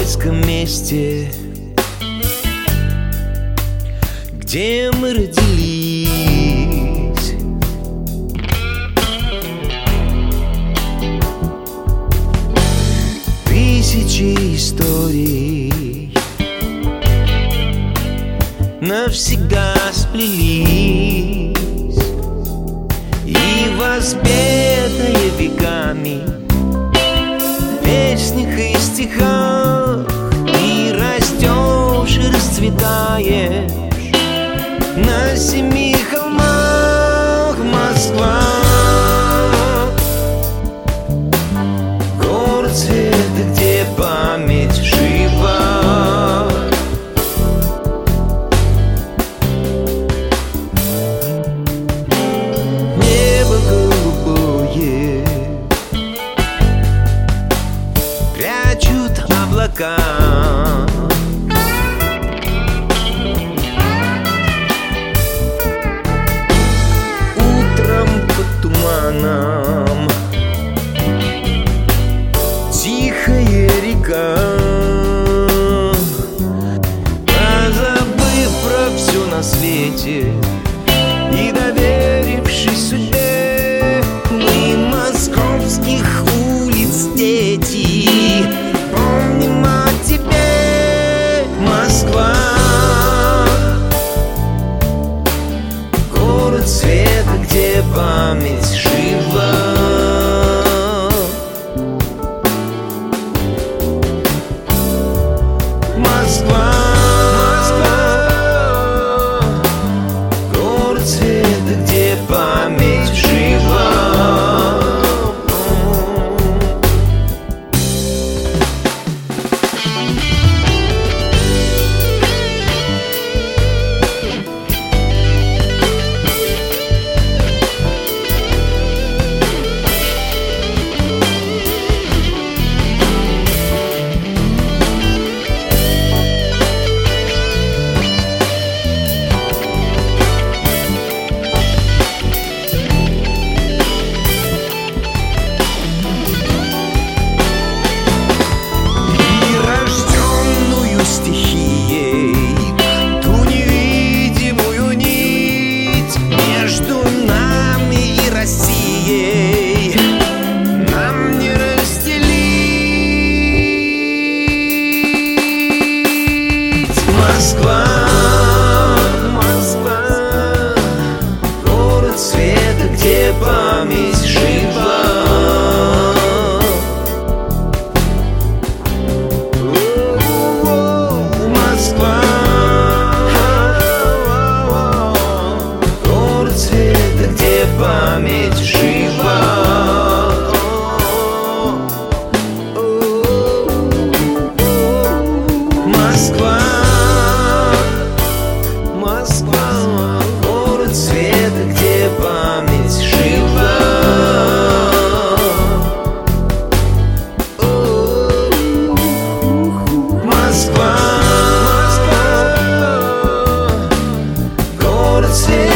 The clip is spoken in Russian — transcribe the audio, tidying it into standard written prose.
майском месте, где мы родились. Тысячи историй навсегда сплелись, и воспетая веками в песнях и стихах, и растешь и расцветаешь на 7 холмах. Москва, город света, где память жива. Небо голубое прячут облака, туманом тихая река, позабыв про все на свете и доверившись судьбе, мы московских улиц дети, помним о тебе. Москва, город света, где память жива. Москва, город света, где память жива. Москва, Москва, город света, где память жива. Москва, город света, где память жива. Москва, город света, где память жива. Москва, город света.